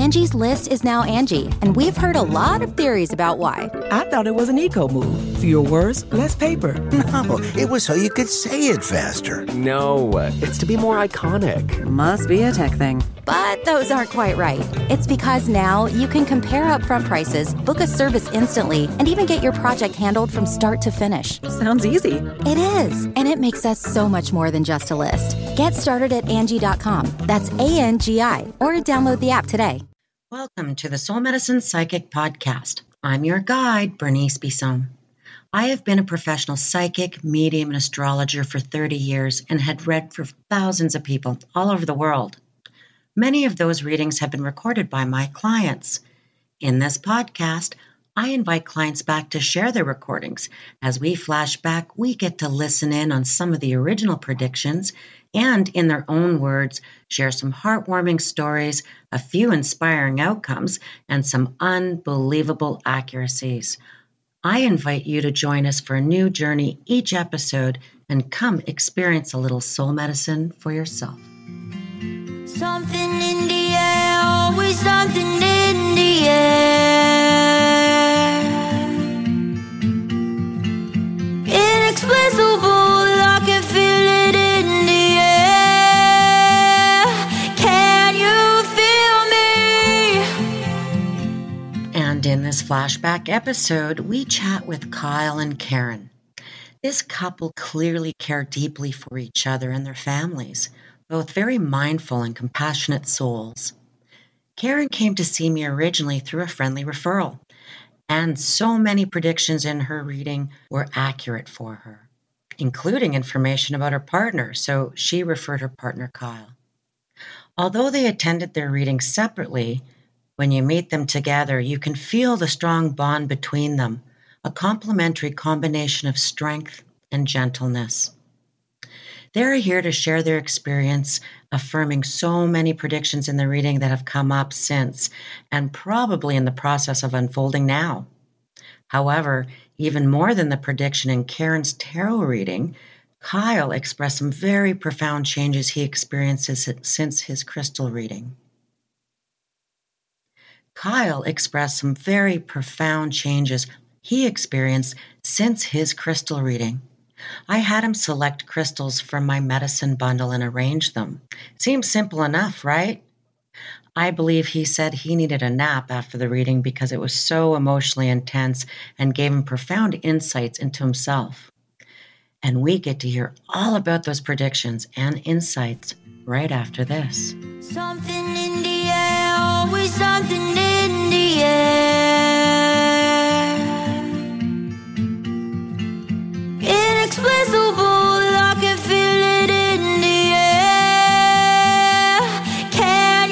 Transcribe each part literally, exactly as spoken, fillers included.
Angie's List is now Angie, and we've heard a lot of theories about why. I thought it was an eco move. Fewer words, less paper. No, it was so you could say it faster. No, it's to be more iconic. Must be a tech thing. But those aren't quite right. It's because now you can compare upfront prices, book a service instantly, and even get your project handled from start to finish. Sounds easy. It is, and it makes us so much more than just a list. Get started at Angie dot com. That's A N G I, or download the app today. Welcome to the Soul Medicine Psychic Podcast. I'm your guide, Bernice Bisson. I have been a professional psychic, medium, and astrologer for thirty years and had read for thousands of people all over the world. Many of those readings have been recorded by my clients. In this podcast, I invite clients back to share their recordings. As we flash back, we get to listen in on some of the original predictions and, in their own words, share some heartwarming stories, a few inspiring outcomes, and some unbelievable accuracies. I invite you to join us for a new journey each episode and come experience a little soul medicine for yourself. Something in the air, always something in the air. Inexplicable, I can feel it in the air. Can you feel me? And in this flashback episode, we chat with Kyle and Karen. This couple clearly care deeply for each other and their families. Both very mindful and compassionate souls. Karen came to see me originally through a friendly referral, and so many predictions in her reading were accurate for her, including information about her partner, so she referred her partner Kyle. Although they attended their readings separately, when you meet them together, you can feel the strong bond between them, a complementary combination of strength and gentleness. They're here to share their experience, affirming so many predictions in the reading that have come up since, and probably in the process of unfolding now. However, even more than the prediction in Karen's tarot reading, Kyle expressed some very profound changes he experiences since his crystal reading. Kyle expressed some very profound changes he experienced since his crystal reading. I had him select crystals from my medicine bundle and arrange them. Seems simple enough, right? I believe he said he needed a nap after the reading because it was so emotionally intense and gave him profound insights into himself. And we get to hear all about those predictions and insights right after this. Something in the air, always something in the air. Inexplicable, I can feel it in the air. Can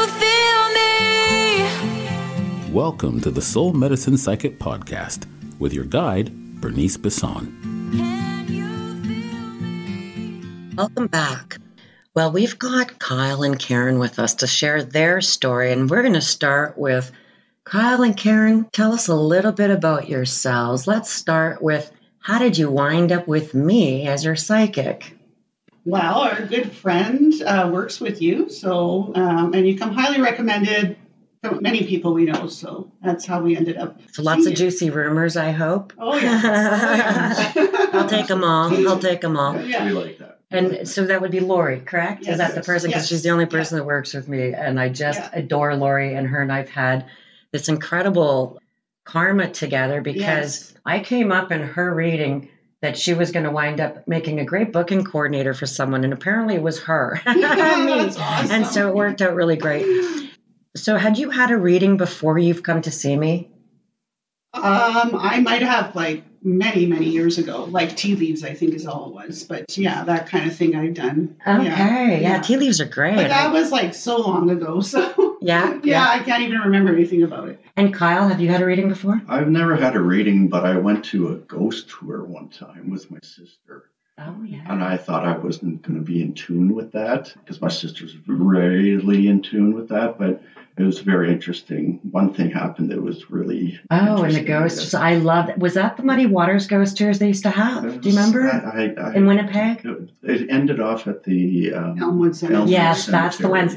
you feel me? Welcome to the Soul Medicine Psychic Podcast with your guide, Bernice Bisson. Can you feel me? Welcome back. Well, we've got Kyle and Karen with us to share their story, and we're going to start with Kyle and Karen. Tell us a little bit about yourselves. Let's start with, how did you wind up with me as your psychic? Well, our good friend uh, works with you, so um, and you come highly recommended from many people we know, so that's how we ended up. So lots of you. juicy rumors, I hope. Oh, yeah. Oh, yeah. I'll take them all. I'll take them all. Yeah. We like that. And so that would be Lori, correct? Yes, Is that the yes, person? Because yes. she's the only person Yeah. that works with me, and I just Yeah. adore Lori, and her and I've had this incredible karma together because Yes. I came up in her reading that she was going to wind up making a great booking coordinator for someone, and apparently it was her. Me. That's awesome. And so it worked out really great. So had you had a reading before you've come to see me? Um, I might have like many, many years ago, like tea leaves, I think is all it was. But yeah, that kind of thing I've done. Okay. Yeah, Yeah, yeah. tea leaves are great. But that was like so long ago. So Yeah, yeah, yeah. I can't even remember anything about it. And Kyle, have you had a reading before? I've never had a reading, but I went to a ghost tour one time with my sister. Oh, yeah. And I thought I wasn't going to be in tune with that because my sister's really in tune with that. But it was very interesting. One thing happened that was really Oh, and the interesting. ghosts. I love that. Was that the Muddy Waters ghost tours they used to have? Do you remember? I, I, I, In Winnipeg? It, it ended off at the um, Elmwood Cemetery. Yes, that's the Cemetery, ones. yes.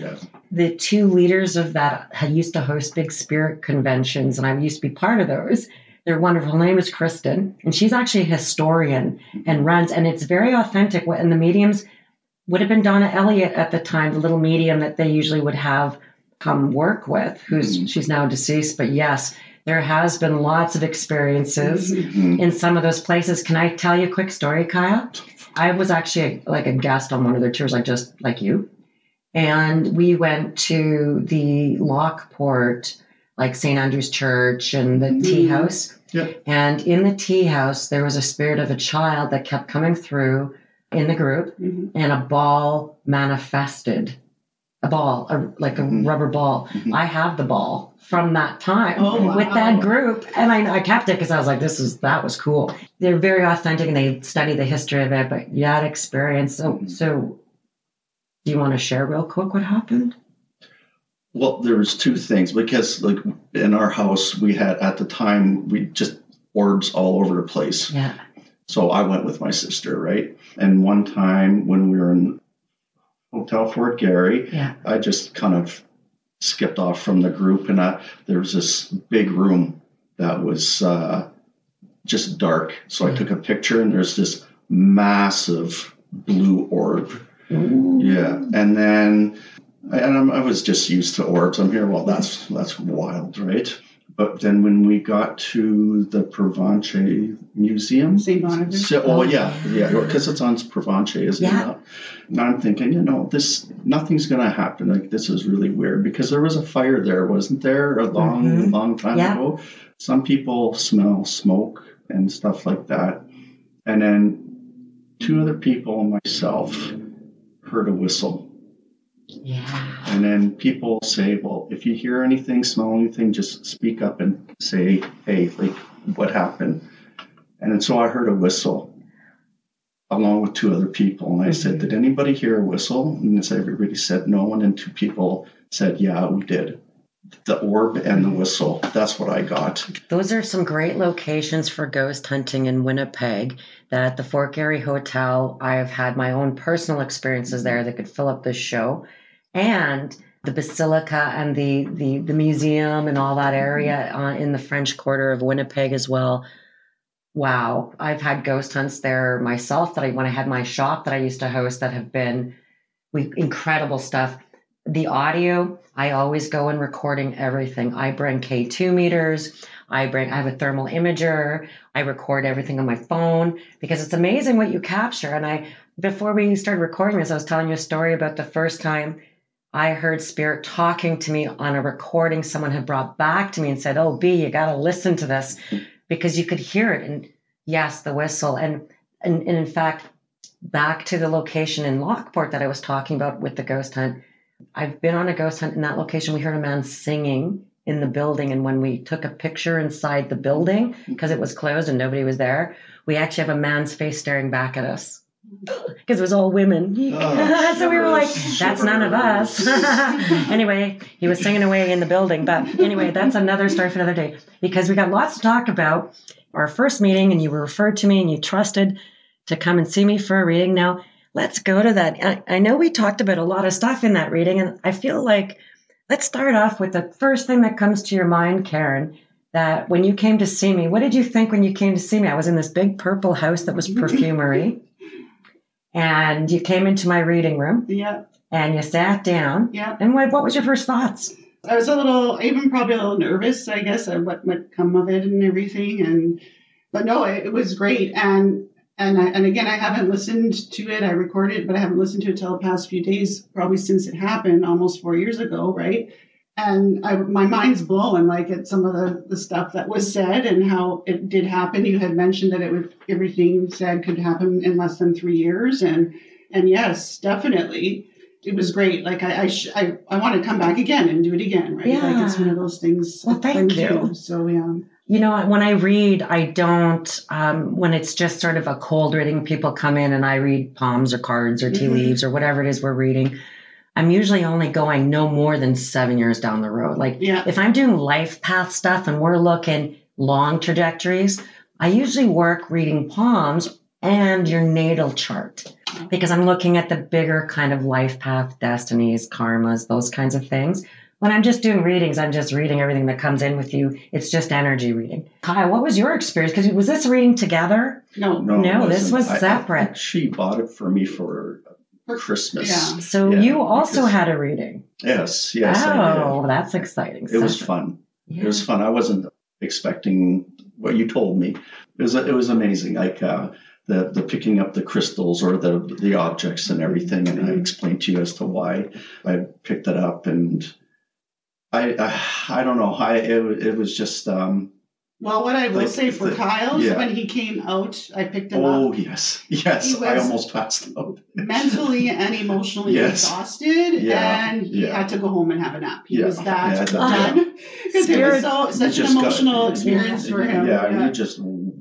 the two leaders of that had used to host big spirit conventions, and I used to be part of those. They're wonderful. Her name is Kristen, and she's actually a historian and runs, and it's very authentic. And the mediums would have been Donna Elliott at the time, the little medium that they usually would have come work with, who's mm-hmm. she's now deceased. But yes, there has been lots of experiences mm-hmm. in some of those places. Can I tell you a quick story, Kyle? I was actually a, like a guest on one of their tours, like just like you. And we went to the Lockport, like Saint Andrew's Church and the mm-hmm. tea house. Yep. And in the tea house, there was a spirit of a child that kept coming through in the group, mm-hmm. and a ball manifested. A ball, a, like a mm-hmm. rubber ball. Mm-hmm. I have the ball from that time oh, wow. with that group. And I, I kept it because I was like, this is, that was cool. They're very authentic and they study the history of it, but you had experience. So, mm-hmm. so do you want to share real quick what happened? Well, there was two things, because like in our house, we had at the time, we just orbs all over the place. Yeah. So I went with my sister, right? And one time when we were in Hotel Fort Garry, yeah. I just kind of skipped off from the group, and I, there was this big room that was uh, just dark. So I took a picture, and there's this massive blue orb. Ooh. Yeah, and then and I'm, I was just used to orbs. I'm here. Well, that's that's wild, right? But then when we got to the Provencher Museum, Saint Bonaventure. So, oh yeah, yeah, because it's on Provencher, isn't yeah. it? And I'm thinking, you know, this nothing's going to happen. Like, this is really weird, because there was a fire there, wasn't there, a long, mm-hmm. long time yeah. ago? Some people smell smoke and stuff like that, and then two other people and myself heard a whistle. Yeah. And then people say, well, if you hear anything, smell anything, just speak up and say, hey, like, what happened? And then so I heard a whistle along with two other people. And I mm-hmm. said, did anybody hear a whistle? And so everybody said no. And then two people said, yeah, we did. The orb and the whistle. That's what I got. Those are some great locations for ghost hunting in Winnipeg. That at the Fort Garry Hotel, I have had my own personal experiences there that could fill up this show. And the Basilica and the, the, the museum and all that area uh, in the French Quarter of Winnipeg as well. Wow. I've had ghost hunts there myself that I, when I had my shop that I used to host, that have been we, incredible stuff. The audio, I always go in recording everything. I bring K two meters. I bring, I have a thermal imager. I record everything on my phone, because it's amazing what you capture. And I, before we started recording this, I was telling you a story about the first time I heard spirit talking to me on a recording someone had brought back to me and said, oh, B, you got to listen to this, because you could hear it. And yes, the whistle. And, and, and in fact, back to the location in Lockport that I was talking about with the ghost hunt, I've been on a ghost hunt in that location. We heard a man singing in the building. And when we took a picture inside the building, because it was closed and nobody was there, we actually have a man's face staring back at us, because it was all women. Oh, so we were like, that's none of us. Anyway, he was singing away in the building. But anyway, that's another story for another day, because we got lots to talk about. Our first meeting, and you were referred to me and you trusted to come and see me for a reading. Now, let's go to that. I, I know we talked about a lot of stuff in that reading, and I feel like let's start off with the first thing that comes to your mind, Karen, that when you came to see me, what did you think when you came to see me? I was in this big purple house that was perfumery, and you came into my reading room. Yeah. And you sat down. Yeah. And what, what was your first thoughts? I was a little, even probably a little nervous, I guess, of what would come of it and everything. And but no, it, it was great. And And I, and again, I haven't listened to it. I recorded it, but I haven't listened to it till the past few days, probably since it happened almost four years ago, right? And I, my mind's blowing, like, at some of the, the stuff that was said and how it did happen. You had mentioned that it would, everything said could happen in less than three years. And and yes, definitely. It was great. Like, I I, sh- I I want to come back again and do it again, right? Yeah. Like, it's one of those things. Well, thank you. Do. So, yeah. You know, when I read, I don't, um, when it's just sort of a cold reading, people come in and I read palms or cards or tea mm-hmm. leaves or whatever it is we're reading. I'm usually only going no more than seven years down the road. Like, yeah. if I'm doing life path stuff and we're looking long trajectories, I usually work reading palms and your natal chart. Because I'm looking at the bigger kind of life path, destinies, karmas, those kinds of things. When I'm just doing readings, I'm just reading everything that comes in with you. It's just energy reading. Kyle, what was your experience? Because was this reading together? No. No, No, it this was wasn't. I- separate. I, she bought it for me for Christmas. Yeah. So Yeah, you also because- had a reading. Yes, yes, I Oh, did. that's exciting. It was So- fun. Yeah. It was fun. I wasn't expecting what you told me. It was it was amazing. Like uh, the the picking up the crystals or the the objects and everything. And I explained to you as to why I picked it up. And I uh, I don't know. I it, it was just. Um, Well, what I will Like, say for the- Kyle, yeah. when he came out, I picked him oh up yes, yes. He I was- almost passed out. mentally and emotionally Yes. exhausted, Yeah, and he yeah. had to go home and have a nap. He Yeah, was that yeah, done because it Spirit- was so You such an just got- emotional experience for him. Yeah, you just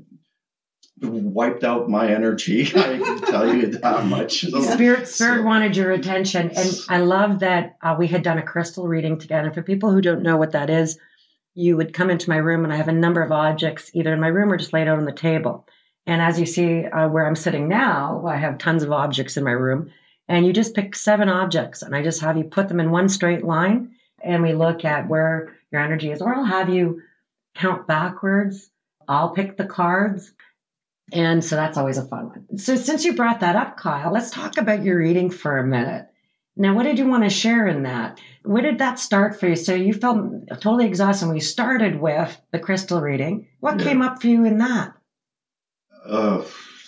wiped out my energy. I can tell you that much. So- Spirit, Spirit so- wanted your attention, and I love that uh, we had done a crystal reading together. For people who don't know what that is, you would come into my room, and I have a number of objects either in my room or just laid out on the table. And as you see uh, where I'm sitting now, I have tons of objects in my room, and you just pick seven objects, and I just have you put them in one straight line, and we look at where your energy is, or I'll have you count backwards. I'll pick the cards. And so that's always a fun one. So since you brought that up, Kyle, let's talk about your reading for a minute. Now, what did you want to share in that? Where did that start for you? So you felt totally exhausted when you started with the crystal reading. What Yeah. came up for you in that? Uh,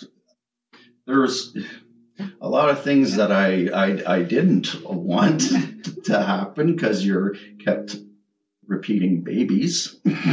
there was a lot of things that I I, I didn't want to happen because you're kept repeating babies.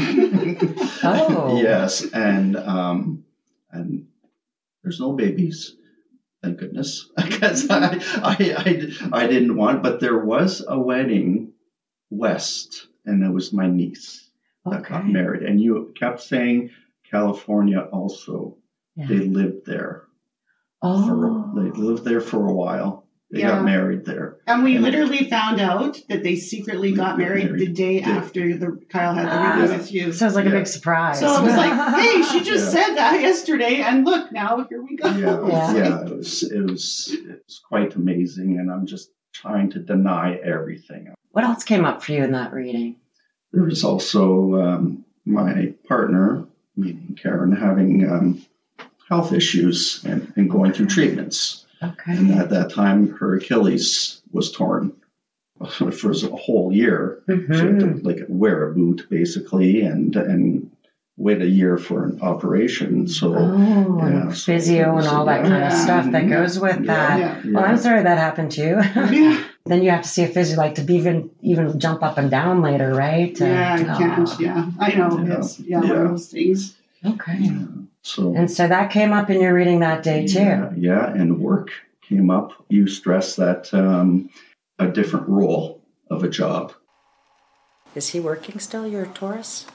Oh. Yes, and um, and there's no babies, thank goodness, because I, I I I didn't want. But there was a wedding west, and it was my niece that got Okay. married, and you kept saying California also. Yeah. They lived there. Oh. For, they lived there for a while. They Yeah. got married there. And we And- literally found out that they secretly They got got married, married. the day Yeah. after the Kyle had the Ah. reading with you. Sounds like a Yeah. big surprise. So I was like, hey, she just Yeah. said that yesterday, and look, now here we go. Yeah, Yeah. yeah. It was it was it was quite amazing, and I'm just trying to deny everything. What else came up for you in that reading? There was also um, my partner, meaning Karen, having um, health issues and, and going through treatments. Okay. And at that time, her Achilles was torn for a whole year. She had to Mhm. like wear a boot basically, and and wait a year for an operation. So Oh, yeah, and so physio it was- and all that kind of yeah. stuff that Yeah. goes with Yeah. that. Yeah. Yeah. Well, I'm sorry that happened to you. Yeah, Then you have to see a physio, like to be even even jump up and down later, right? yeah, I Uh, can't. oh, Yeah, I know. Yeah. It's yeah, one Yeah. of those things. Okay. So And so that came up in your reading that day too. yeah, yeah, and work came up. You stressed that um, a different role of a job. Is he working still, your Taurus?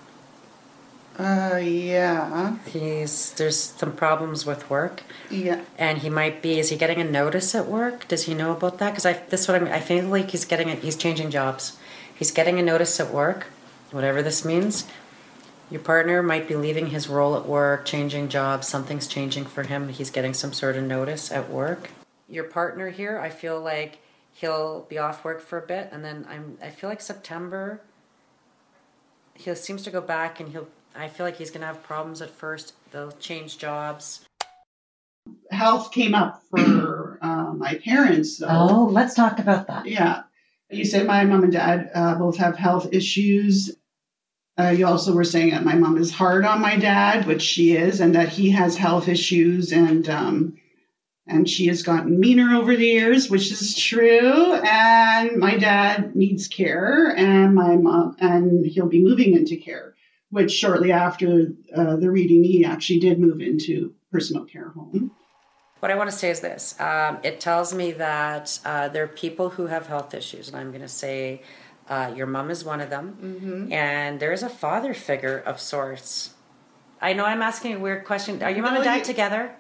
Uh, yeah, He's there's some problems with work, yeah. and he might be. Is he getting a notice at work? Does he know about that? Because I this is what I mean. I feel like he's getting it. He's changing jobs. He's getting a notice at work, whatever this means. Your partner might be leaving his role at work, changing jobs. Something's changing for him. He's getting some sort of notice at work. Your partner here, I feel like he'll be off work for a bit, and then I'm. I feel like September. He seems to go back, and he'll. I feel like he's gonna have problems at first. They'll change jobs. Health came up for uh, my parents, though. Oh, let's talk about that. Yeah. You said my mom and dad uh, both have health issues. Uh, you also were saying that my mom is hard on my dad, which she is, and that he has health issues, and um, and she has gotten meaner over the years, which is true. And my dad needs care, and my mom, and he'll be moving into care, which shortly after uh, the reading, he actually did move into personal care home. What I want to say is this. Um, it tells me that uh, there are people who have health issues, and I'm going to say uh, your mom is one of them. Mm-hmm. And there is a father figure of sorts. I know I'm asking a weird question. Are your mom No, and dad you- together?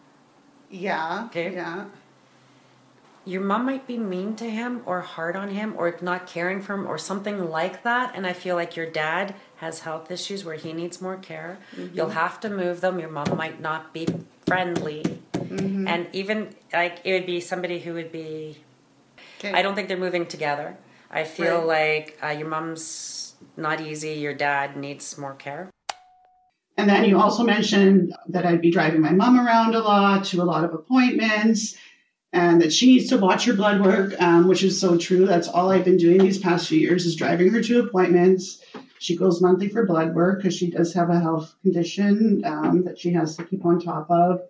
Yeah. Okay. Yeah. Your mom might be mean to him or hard on him or not caring for him or something like that. And I feel like your dad has health issues where he needs more care. Mm-hmm. You'll have to move them. Your mom might not be friendly. Mm-hmm. And even like it would be somebody who would be, Okay. I don't think they're moving together. I feel Right. like uh, your mom's not easy, your dad needs more care. And then you also mentioned that I'd be driving my mom around a lot to a lot of appointments, and that she needs to watch her blood work, um, which is so true. That's all I've been doing these past few years is driving her to appointments. She goes monthly for blood work because she does have a health condition um, that she has to keep on top of.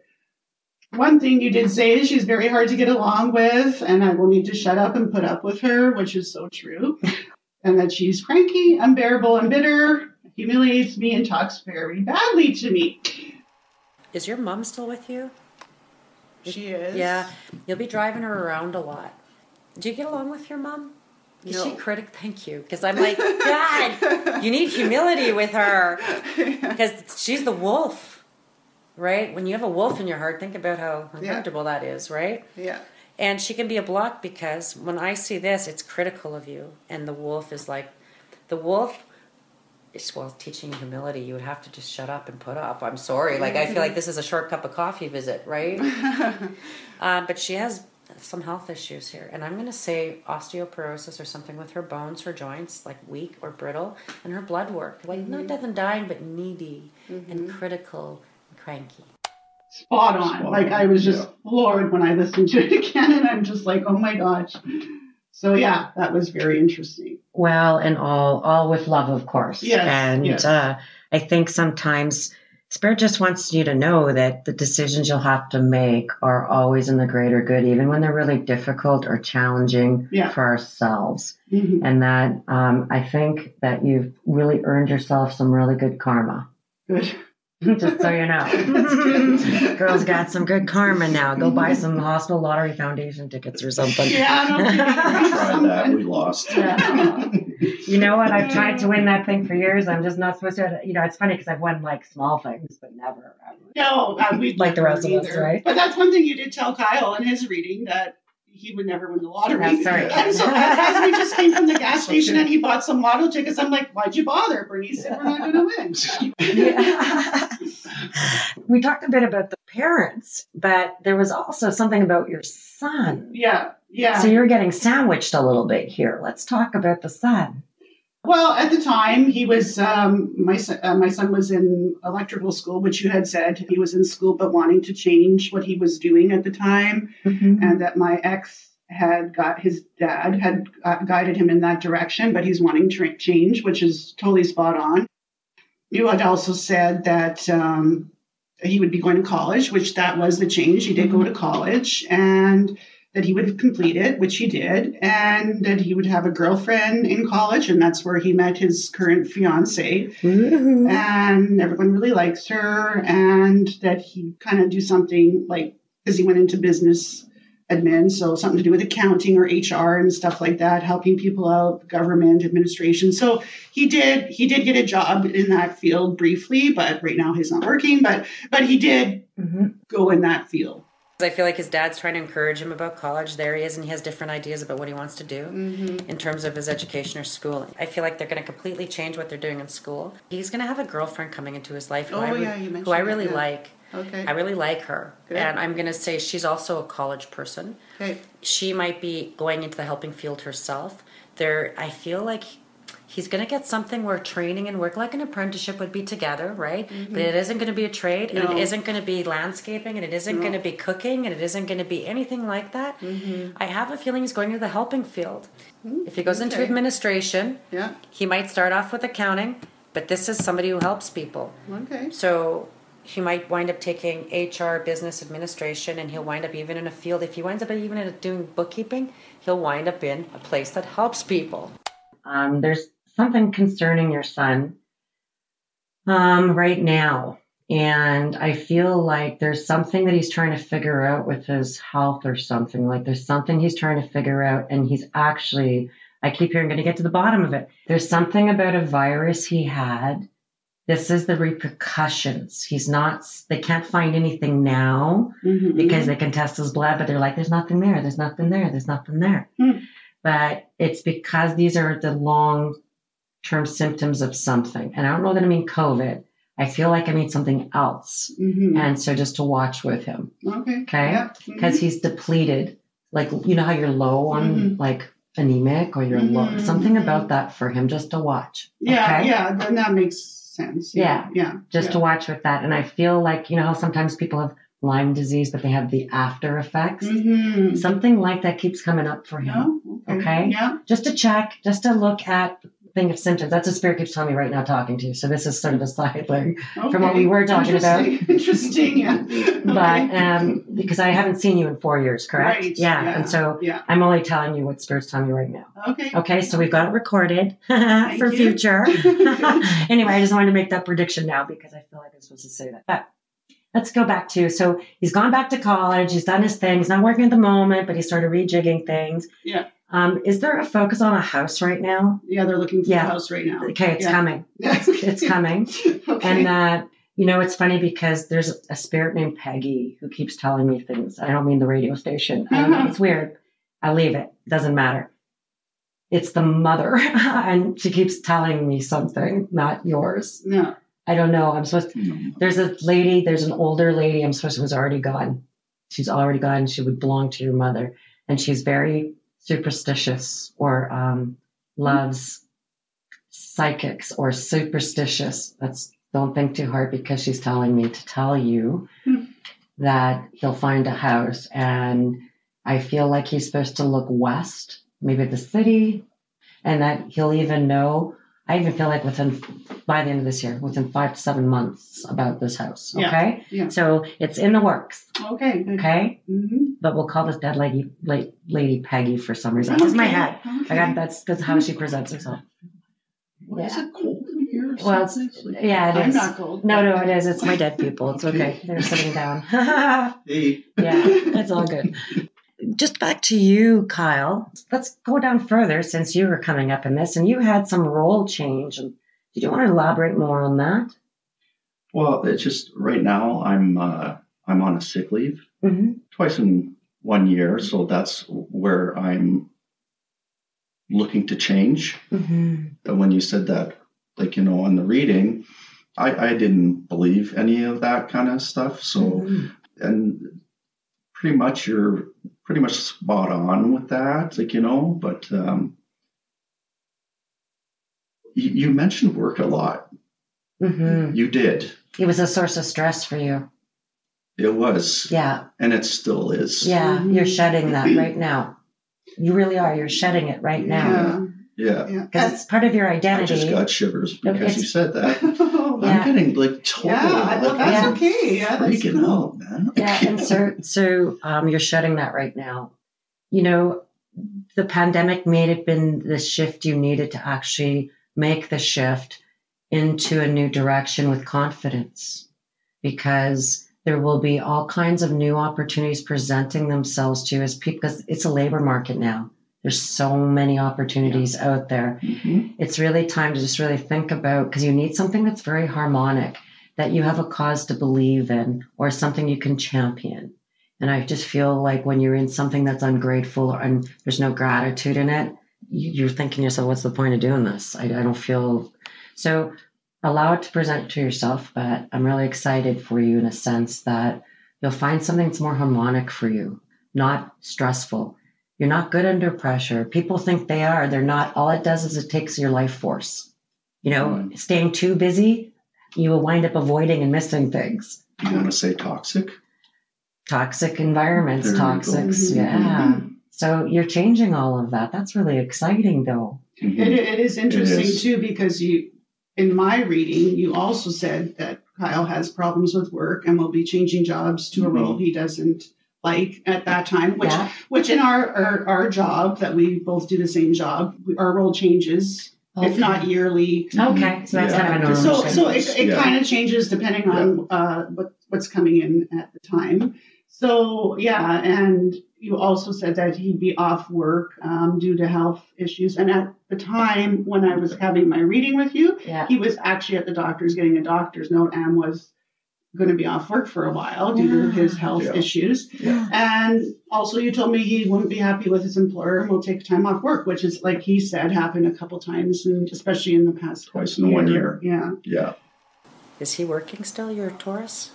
One thing you did say is she's very hard to get along with, and I will need to shut up and put up with her, which is so true. And that she's cranky, unbearable, and bitter, humiliates me, and talks very badly to me. Is your mom still with you? She is. Yeah, you'll be driving her around a lot. Do you get along with your mom? Is No. she critic? Thank you. Because I'm like, God, you need humility with her. Because she's the wolf, right? When you have a wolf in your heart, think about how uncomfortable that is, right? Yeah. And she can be a block because when I see this, it's critical of you. And the wolf is like, the wolf is, well, teaching you humility. You would have to just shut up and put up. I'm sorry. Like, I feel like this is a short cup of coffee visit, right? um, but she has some health issues here. And I'm going to say osteoporosis or something with her bones, her joints, like weak or brittle, and her blood work. Like, Mm-hmm. not death and dying, but needy and critical and cranky. Spot on. Spot like on, I was just yeah. floored when I listened to it again, and I'm just like, oh my gosh. So yeah, that was very interesting. Well, and all, all with love, of course. Yes, And yes. Uh, I think sometimes Spirit just wants you to know that the decisions you'll have to make are always in the greater good, even when they're really difficult or challenging Yeah. for ourselves. Mhm. And that um, I think that you've really earned yourself some really good karma. Good. Just so you That's know. good. Girls got some good karma now. Go buy some Hospital Lottery Foundation tickets or something. Yeah, no kidding. We tried that. We lost. Yeah. You know what? I've tried to win that thing for years. I'm just not supposed to. You know, it's funny because I've won like small things, but never. ever. No, uh, we Like the rest of us, either. right? But that's one thing you did tell Kyle in his reading, that he would never win the lottery. That's right. And so as, as we just came from the gas station Okay. and he bought some lotto tickets, I'm like, why'd you bother? Bernie said we're not going to win. Yeah. We talked a bit about the parents, but there was also something about your son. Yeah, yeah. So you're getting sandwiched a little bit here. Let's talk about the son. Well, at the time, he was um, my son. Uh, my son was in electrical school, which you had said he was in school, but wanting to change what he was doing at the time, Mm-hmm. and that my ex had got his dad had uh, guided him in that direction, but he's wanting to change, which is totally spot on. You had also said that um, he would be going to college, which that was the change. He did go to college, and that he would complete it, which he did, and that he would have a girlfriend in college, and that's where he met his current fiance. Mm-hmm. And everyone really likes her, and that he'd kind of do something like, because he went into business admin, so something to do with accounting or H R and stuff like that, helping people out, government administration. So he did he did get a job in that field briefly, but right now he's not working, but but he did Mm-hmm. go in that field. I feel like his dad's trying to encourage him about college. There he is, and he has different ideas about what he wants to do Mm-hmm. in terms of his education or schooling. I feel like they're going to completely change what they're doing in school. He's going to have a girlfriend coming into his life who, Oh, I, re- yeah, you mentioned who I that, really yeah. like. Okay. I really like her. Good. And I'm going to say she's also a college person. Okay. She might be going into the helping field herself. There, I feel like he's going to get something where training and work like an apprenticeship would be together, right? But it isn't going to be a trade, and Mm-hmm. No. it isn't going to be landscaping, and it isn't No. going to be cooking, and it isn't going to be anything like that. I have a feeling he's going to the helping field. If he goes into Okay. administration, Yeah. he might start off with accounting, but this is somebody who helps people. Okay. So he might wind up taking H R, business administration, and he'll wind up even in a field. If he winds up even in doing bookkeeping, he'll wind up in a place that helps people. Um, there's something concerning your son um, right now. And I feel like there's something that he's trying to figure out with his health or something. Like there's something he's trying to figure out. And he's actually, I keep hearing, going to get to the bottom of it. There's something about a virus he had. This is the repercussions. He's not, they can't find anything now Mm-hmm. because they can test his blood, but they're like, there's nothing there. There's nothing there. There's nothing there. Hmm. But it's because these are the long term symptoms of something. And I don't know that I mean COVID. I feel like I need something else. Mm-hmm. And so just to watch with him. Okay. Okay. Yeah. Because Mm-hmm. he's depleted. Like, you know how you're low on Mm-hmm. like anemic or you're low, Mhm. something about that for him just to watch. Yeah, okay? yeah, then that makes sense. Yeah. Yeah. Just yeah. to watch with that. And I feel like, you know, how sometimes people have Lyme disease, but they have the after effects. Mm-hmm. Something like that keeps coming up for him. Oh, okay. Okay. Yeah. Just to check, just to look at the thing of symptoms. That's what Spirit keeps telling me right now talking to you. So this is sort of a side thing Okay. from what we were talking about. Interesting. Interesting, yeah. Okay. But um, because I haven't seen you in four years, correct? Right. Yeah. Yeah. And so Yeah. I'm only telling you what Spirit's telling me right now. Okay. Okay. So we've got it recorded for you. future. Anyway, I just wanted to make that prediction now because I feel like I'm supposed to say that. But let's go back to, so he's gone back to college. He's done his thing. He's not working at the moment, but he started rejigging things. Yeah. Um, is there a focus on a house right now? Yeah, they're looking for Yeah. a house right now. Okay, it's Yeah. coming. It's, it's coming. Okay. And, uh, you know, it's funny because there's a spirit named Peggy who keeps telling me things. I don't mean the radio station. I don't know. It's weird. I leave it. Doesn't matter. It's the mother. And she keeps telling me something, not yours. No. I don't know. I'm supposed to, there's a lady, there's an older lady I'm supposed to was already gone. She's already gone. She would belong to your mother. And she's very superstitious or um, loves psychics or superstitious. That's don't think too hard because she's telling me to tell you Hmm. that he'll find a house. And I feel like he's supposed to look west, maybe at the city, and that he'll even know. I even feel like within, by the end of this year, within five to seven months about this house. Yeah. Okay. Yeah. So it's in the works. Okay. Good. Okay. Mm-hmm. But we'll call this dead lady, lady, lady Peggy for some reason. That's my Okay. head. Okay. I got that's that's how she presents herself. What, Is Yeah. it cold in here? Or Well, it's, something? Like- yeah, it I'm is. not cold. No, no, it is. It's my dead people. It's okay. Okay. They're sitting down. Yeah, Hey. it's all good. Just back to you, Kyle. Let's go down further since you were coming up in this and you had some role change. And did you want to elaborate more on that? Well, it's just right now I'm uh, I'm on a sick leave Mm-hmm. twice in one year, so that's where I'm looking to change. Mm-hmm. And when you said that, like you know, on the reading, I I didn't believe any of that kind of stuff. So Mm-hmm. and pretty much you're pretty much spot on with that, like you know, but um, you, you mentioned work a lot. Mm-hmm. You did. It was a source of stress for you. It was. Yeah. And it still is. Yeah. Mhm. You're shedding that right now. You really are. You're shedding it right now. Yeah. Yeah. Because it's part of your I identity. just got shivers because It's- you said that. Oh, Yeah. I'm getting like total. yeah, I- well, like, that's Yeah. okay. Yeah, that's freaking cool. out, man. Yeah, and so so um, you're shedding that right now. You know, the pandemic made it been the shift you needed to actually make the shift into a new direction with confidence, because there will be all kinds of new opportunities presenting themselves to you as people. Because it's a labor market now. There's so many opportunities out there. Mhm. It's really time to just really think about, because you need something that's very harmonic, that you have a cause to believe in, or something you can champion. And I just feel like when you're in something that's ungrateful and there's no gratitude in it, you- you're thinking to yourself, what's the point of doing this? I, I don't feel... So allow it to present to yourself, but I'm really excited for you in a sense that you'll find something that's more harmonic for you, not stressful. You're not good under pressure. People think they are. They're not. All it does is it takes your life force. You know, Mm. staying too busy, you will wind up avoiding and missing things. You want to say toxic? Toxic environments, There you toxics. go. Yeah. Mhm. So you're changing all of that. That's really exciting, though. Mhm. It, it is interesting is. too, because you, in my reading, you also said that Kyle has problems with work and will be changing jobs to a Mhm. role he doesn't like at that time. Which, Yeah. which in our, our our job that we both do the same job, our role changes, if Okay. not yearly. Okay. So that's Yeah. kind of a normal So, shift. so it, it Yeah. kind of changes depending on uh, what what's coming in at the time. So yeah, and you also said that he'd be off work um, due to health issues. And at the time when I was having my reading with you, Yeah. he was actually at the doctor's getting a doctor's note and was going to be off work for a while due to Yeah. his health Yeah. issues. Yeah. And also you told me he wouldn't be happy with his employer and will take time off work, which is, like he said, happened a couple times, and especially in the past Twice in one year. Yeah. Yeah. Is he working still, your Taurus?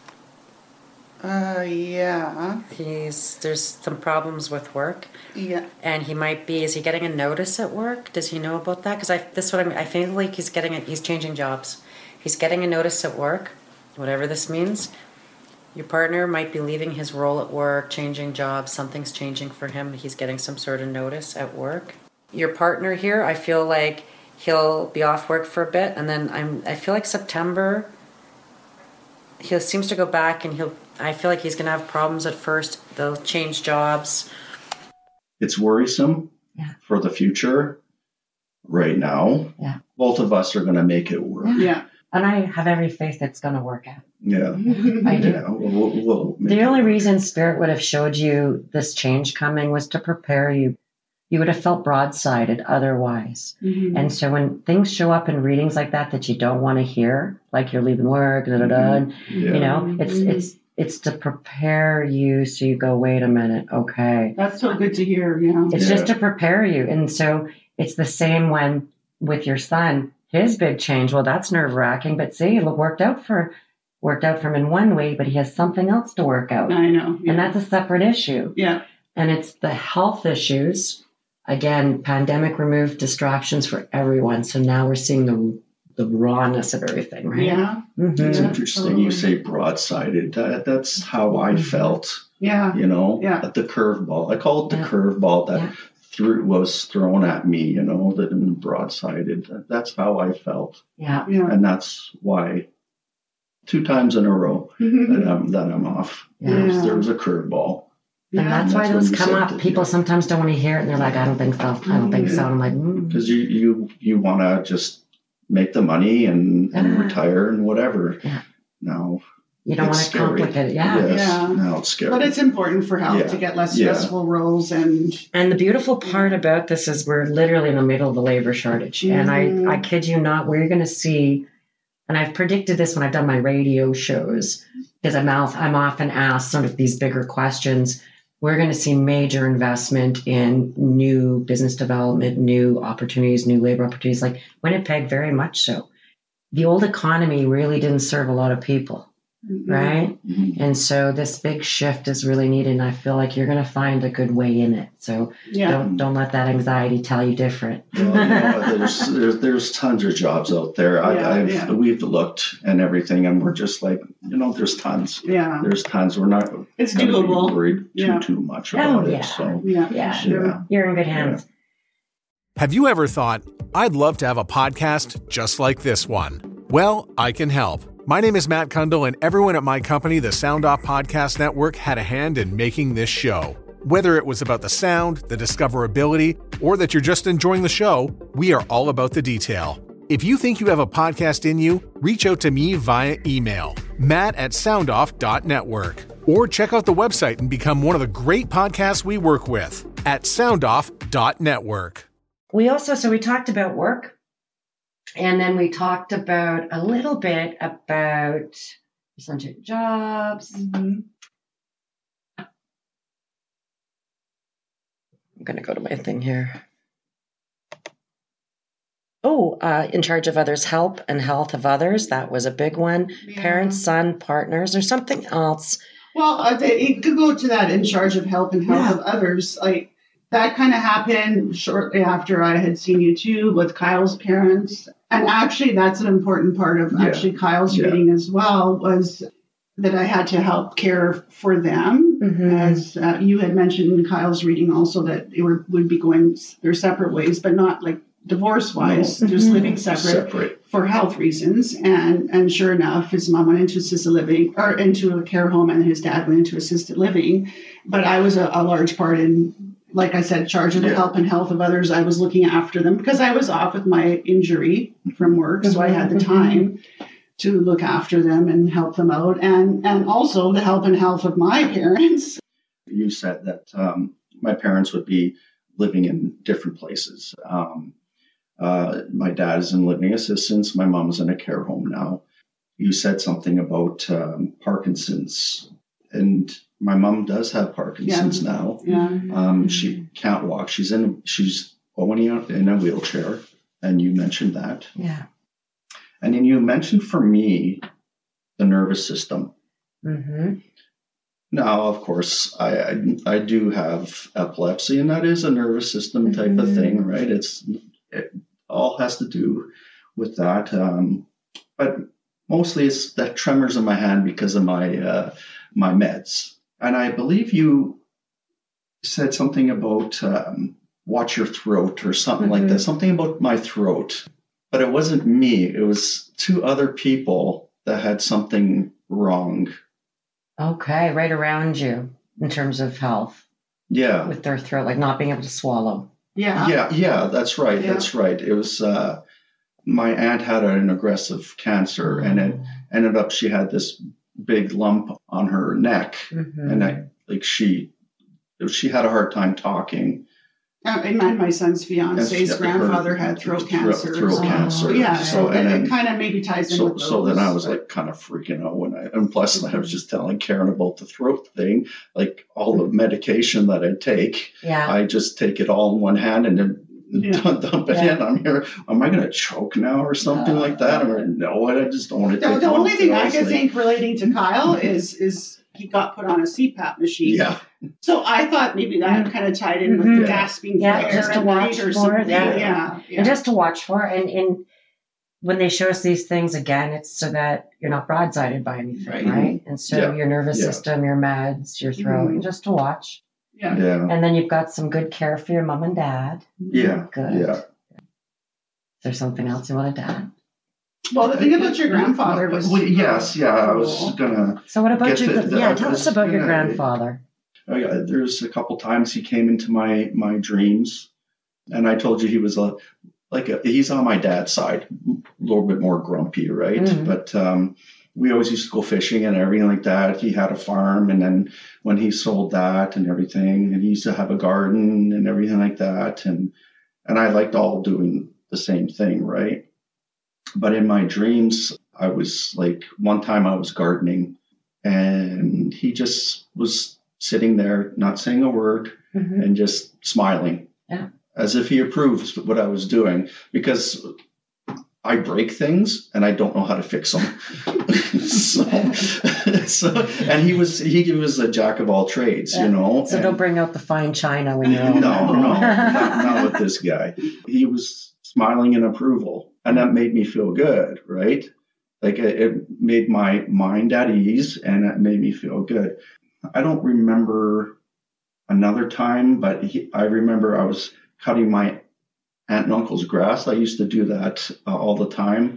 Uh, yeah. He's there's some problems with work. Yeah. And he might be. Is he getting a notice at work? Does he know about that? Because I this is what I'm, I feel like he's getting it. He's changing jobs. He's getting a notice at work, whatever this means. Your partner might be leaving his role at work, changing jobs. Something's changing for him. He's getting some sort of notice at work. Your partner here, I feel like he'll be off work for a bit, and then I'm. I feel like September. He seems to go back, and he'll. I feel like he's going to have problems at first. They'll change jobs. It's worrisome yeah. for the future right now. Yeah. Both of us are going to make it work. Yeah. Yeah. And I have every faith it's going to work out. Yeah. I do. Yeah, we'll, we'll, we'll the only reason Spirit would have showed you this change coming was to prepare you. You would have felt broadsided otherwise. Mm-hmm. And so when things show up in readings like that that you don't want to hear, like you're leaving work, da, da, da, and, Yeah. you know, it's Mm-hmm. it's it's to prepare you so you go, wait a minute, okay. That's so good to hear. Yeah. It's Yeah. just to prepare you. And so it's the same when with your son, his big change. Well, that's nerve wracking, but see, it worked out for worked out for him in one way, but he has something else to work out. I know. Yeah. And that's a separate issue. Yeah. And it's the health issues. Again, pandemic removed distractions for everyone. So now we're seeing the the rawness of everything, right? Yeah. Mm-hmm. It's Yeah, interesting. totally. You say broadsided. That, that's how I felt, Yeah. you know, Yeah. at the curveball. I call it the Yeah. curveball that Yeah. threw, was thrown at me, you know, that in broadsided. That's how I felt. Yeah. Yeah. And that's why two times in a row that I'm, that I'm off. Yeah. There, was, there was a curveball. And Yeah. that's why That's when those you come said up. that, People yeah. sometimes don't want to hear it, and they're like, "I don't think so. I don't think so." And I'm like, mm. Because you, you, you want to just make the money and, and Yeah. retire and whatever. Yeah. No. "You don't it's want to scary. complicate it." Yeah. Yes. Yeah. No, it's scary. But it's important for health Yeah. to get less Yeah. stressful roles and And the beautiful part about this is we're literally in the middle of the labor shortage. And Mhm. I, I kid you not, we're going to see, and I've predicted this when I've done my radio shows, because I'm, al- I'm often asked some of these bigger questions. We're going to see major investment in new business development, new opportunities, new labor opportunities, like Winnipeg, very much so. The old economy really didn't serve a lot of people. Right? Mhm. And so this big shift is really needed. And I feel like you're going to find a good way in it. So yeah. don't don't let that anxiety tell you different. Well, you know, there's, there's there's tons of jobs out there. I, Yeah, I've yeah. we've looked and everything, and we're just like, you know, there's tons. Yeah. There's tons. We're not. It's gonna be doable. Worried too Yeah. too much Oh, about yeah. it. So Yeah. Yeah. Sure. yeah. You're in good hands. Have you ever thought, I'd love to have a podcast just like this one? Well, I can help. My name is Matt Kundle, and everyone at my company, the Sound Off Podcast Network, had a hand in making this show. Whether it was about the sound, the discoverability, or that you're just enjoying the show, we are all about the detail. If you think you have a podcast in you, reach out to me via email, matt at soundoff dot network, or check out the website and become one of the great podcasts we work with at soundoff dot network. We also, so we talked about work. And then we talked about a little bit about percentage jobs. Mm-hmm. I'm going to go to my thing here. Oh, uh, in charge of others' help and health of others. That was a big one. Yeah. Parents, son, partners, or something else. Well, uh, they- it could go to that in charge of health and health Yeah. of others. Like that kind of happened shortly after I had seen you too with Kyle's parents. And actually, that's an important part of Yeah. actually Kyle's Yeah. reading as well, was that I had to help care for them. Mhm. As uh, you had mentioned in Kyle's reading also that they were would be going their separate ways, but not like divorce-wise, No. just Mhm. living separate Separate. for health reasons. And and sure enough, his mom went into assisted living or into a care home, and his dad went into assisted living. But I was a, a large part in, like I said, charge of the Yeah. help and health of others. I was looking after them because I was off with my injury from work, so I had the time to look after them and help them out, and and also the help and health of my parents. You said that um, my parents would be living in different places. Um, uh, my dad is in living assistance. My mom's in a care home now. You said something about um, Parkinson's, and my mom does have Parkinson's now. Yeah. Um, she can't walk. She's in. She's only in a wheelchair, and you mentioned that. Yeah. And then you mentioned for me the nervous system. Mm-hmm. Now, of course, I, I I do have epilepsy, and that is a nervous system type mm-hmm. of thing, right? It's it all has to do with that, um, but mostly it's the tremors in my hand because of my uh, my meds. And I believe you said something about um, watch your throat or something mm-hmm. like that, something about my throat. But it wasn't me. It was two other people that had something wrong. Okay, right around you in terms of health. Yeah. With their throat, like not being able to swallow. Yeah. Yeah, yeah, that's right. Yeah. That's right. It was, uh, my aunt had an aggressive cancer, and it ended up she had this big lump on her neck. Mm-hmm. And I, like she, she had a hard time talking. Uh, and my, my son's fiance's and, grandfather had throat cancer. Throat, throat so, cancer. Yeah, so, so and then, it kind of maybe ties in so, with those. So then I was like kind of freaking out when I, and plus mm-hmm. I was just telling Karen about the throat thing, like all the medication that I take. Yeah. I just take it all in one hand and then yeah. dump it yeah. in. I'm here. Am I going to choke now or something uh, like that? Or no, I just don't want to the, take The only thing I could like, think relating to Kyle is is he got put on a C PAP machine. Yeah. So I thought maybe that kind of tied in with mm-hmm. the gasping yeah, for air just to watch or for something. it. Yeah. Yeah. yeah. And just to watch for it. And, and when they show us these things again, it's so that you're not broadsided by anything, right? right? And so yeah. your nervous yeah. system, your meds, your throat, mm-hmm. and just to watch. Yeah. yeah. And then you've got some good care for your mom and dad. Yeah. Good. Yeah. Is there something else you wanted to add? Well, the thing about your grandfather was... Well, yes, yeah, I was going to... So what about your... The, the, yeah, tell us about gonna, your grandfather. Oh, yeah, there's a couple times he came into my, my dreams, and I told you he was a... Like, a, he's on my dad's side, a little bit more grumpy, right? Mm-hmm. But um, we always used to go fishing and everything like that. He had a farm, and then when he sold that and everything, and he used to have a garden and everything like that, and and I liked all doing the same thing, right? But in my dreams, I was like, one time I was gardening, and he just was sitting there, not saying a word, mm-hmm. and just smiling. Yeah. As if he approves what I was doing, because I break things and I don't know how to fix them. so, so, and he was he was a jack of all trades, yeah. you know. So and, don't bring out the fine china when you're old. No, no, not, not with this guy. He was smiling in approval, and that made me feel good, right? Like it, it made my mind at ease, and it made me feel good. I don't remember another time, but he, I remember I was cutting my aunt and uncle's grass. I used to do that uh, all the time.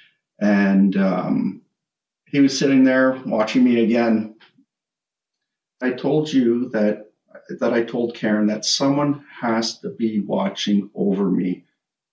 And um, he was sitting there watching me again. I told you that, that I told Karen that someone has to be watching over me.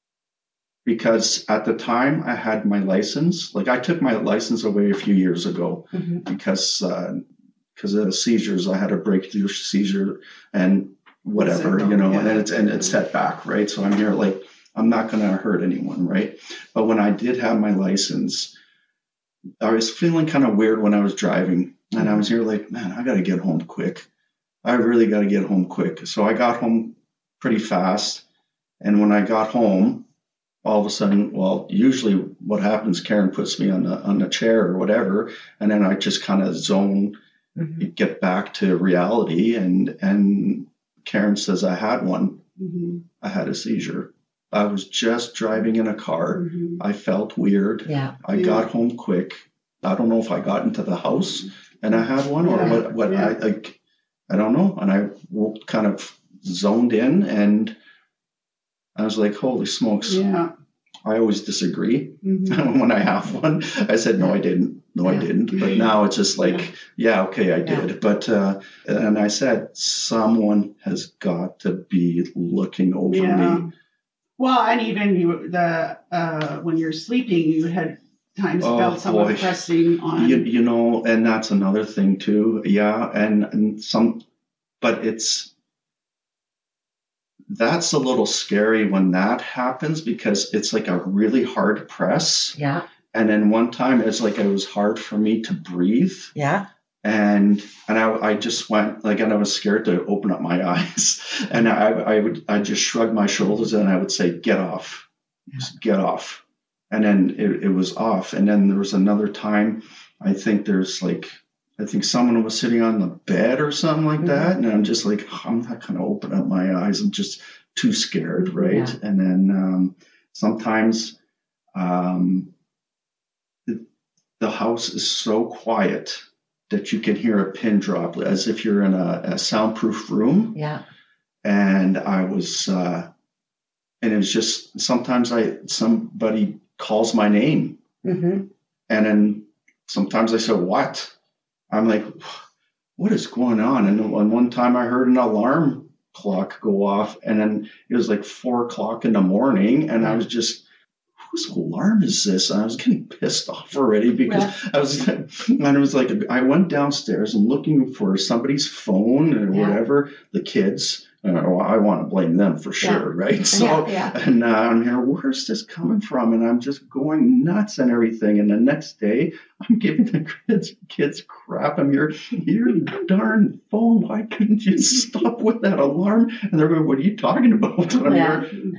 Because at the time I had my license, like I took my license away a few years ago mm-hmm. because, uh, because of the seizures. I had a breakthrough seizure and whatever, you know, yeah. and it's and it's set back, right? So I'm here like, I'm not going to hurt anyone, right? But when I did have my license, I was feeling kind of weird when I was driving, and I was here like, man, I got to get home quick. I really got to get home quick. So I got home pretty fast, and when I got home, all of a sudden, well, usually what happens, Karen puts me on the on the chair or whatever, and then I just kind of zone, mm-hmm. get back to reality, and and Karen says I had one. Mm-hmm. I had a seizure. I was just driving in a car. Mm-hmm. I felt weird. Yeah. I yeah. got home quick. I don't know if I got into the house and I had one or yeah. what. What yeah. I like, I don't know. And I kind of zoned in, and I was like, "Holy smokes!" Yeah. I always disagree mm-hmm. when I have one. I said, "No, I didn't. No, yeah. I didn't." But now it's just like, yeah, yeah okay, I did. Yeah. But, uh, and I said, someone has got to be looking over yeah. me. Well, and even you, the, uh, when you're sleeping, you had times oh, felt someone boy. pressing on. You, you know, and that's another thing too. Yeah. And, and some, but it's, that's a little scary when that happens, because it's like a really hard press. Yeah. And then one time it's like it was hard for me to breathe. Yeah. And and I, I just went like, and I was scared to open up my eyes. And I I would I just shrug my shoulders and I would say, "Get off, just get off." And then it, it was off. And then there was another time I think there's like, I think someone was sitting on the bed or something like mm-hmm. that. And I'm just like, I'm not going to open up my eyes. I'm just too scared, right? Yeah. And then um, sometimes um, it, the house is so quiet that you can hear a pin drop as if you're in a, a soundproof room. Yeah. And I was, uh, and it was just, sometimes I, somebody calls my name. Mm-hmm. And then sometimes I say, what? I'm like, what is going on? And one time I heard an alarm clock go off, and then it was like four o'clock in the morning. And I was just, whose alarm is this? And I was getting pissed off already because yeah. I was, and it was like, I went downstairs and looking for somebody's phone or yeah. whatever, the kids. Uh, I want to blame them for sure, yeah. right? So, yeah, yeah. and uh, I'm here, where's this coming from? And I'm just going nuts and everything. And the next day, I'm giving the kids, kids crap. I'm here, your darn phone, why couldn't you stop with that alarm? And they're going, what are you talking about? And I'm yeah. here,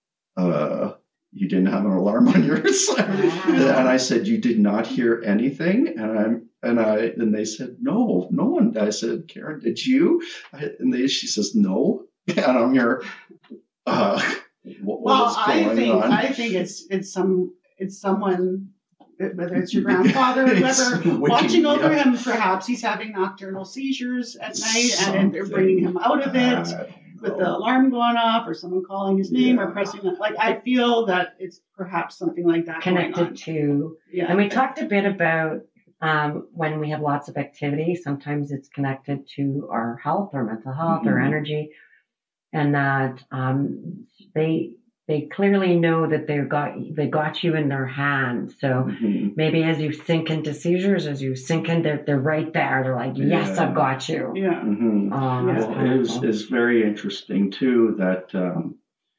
uh, you didn't have an alarm on yours? Yeah. And I said, you did not hear anything? And I'm, And I and they said, no, no one. I said, Karen, did you? I, and they, she says, no. And I'm here. Uh, what, well, what is going I think on? I think it's it's some it's someone, whether it's your grandfather, or whoever, watching over yeah. him. Perhaps he's having nocturnal seizures at night, Something. and they're bringing him out of it uh, with the alarm going off, or someone calling his name, yeah. or pressing that. Like I feel that it's perhaps something like that connected to. Yeah, and we talked a bit about. Um, when we have lots of activity, sometimes it's connected to our health or mental health mm-hmm. or energy, and that um, they they clearly know that they got they got you in their hand. So mm-hmm. maybe as you sink into seizures, as you sink in, they're they're right there. They're like, yes, yeah. I've got you. Yeah. Mm-hmm. Um, yeah. Well, it is is very interesting too that. Um,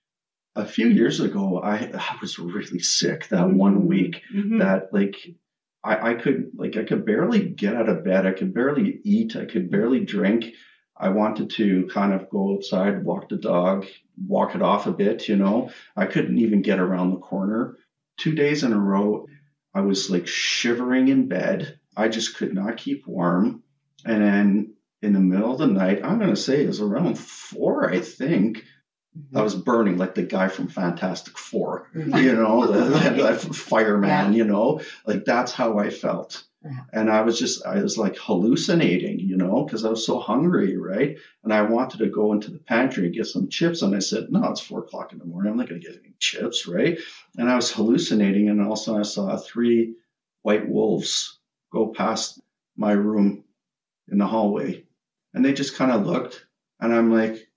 a few years ago, I, I was really sick that mm-hmm. one week. Mm-hmm. That like. I, I could like I could barely get out of bed. I could barely eat. I could barely drink. I wanted to kind of go outside, walk the dog, walk it off a bit, you know. I couldn't even get around the corner. Two days in a row, I was like shivering in bed. I just could not keep warm. And then in the middle of the night, I'm going to say it was around four, I think, I was burning like the guy from Fantastic Four, you know, the, the fireman, yeah. you know, like that's how I felt. Yeah. And I was just, I was like hallucinating, you know, because I was so hungry, right? And I wanted to go into the pantry and get some chips. And I said, no, it's four o'clock in the morning. I'm not going to get any chips, right? And I was hallucinating. And also I saw three white wolves go past my room in the hallway. And they just kind of looked. And I'm like,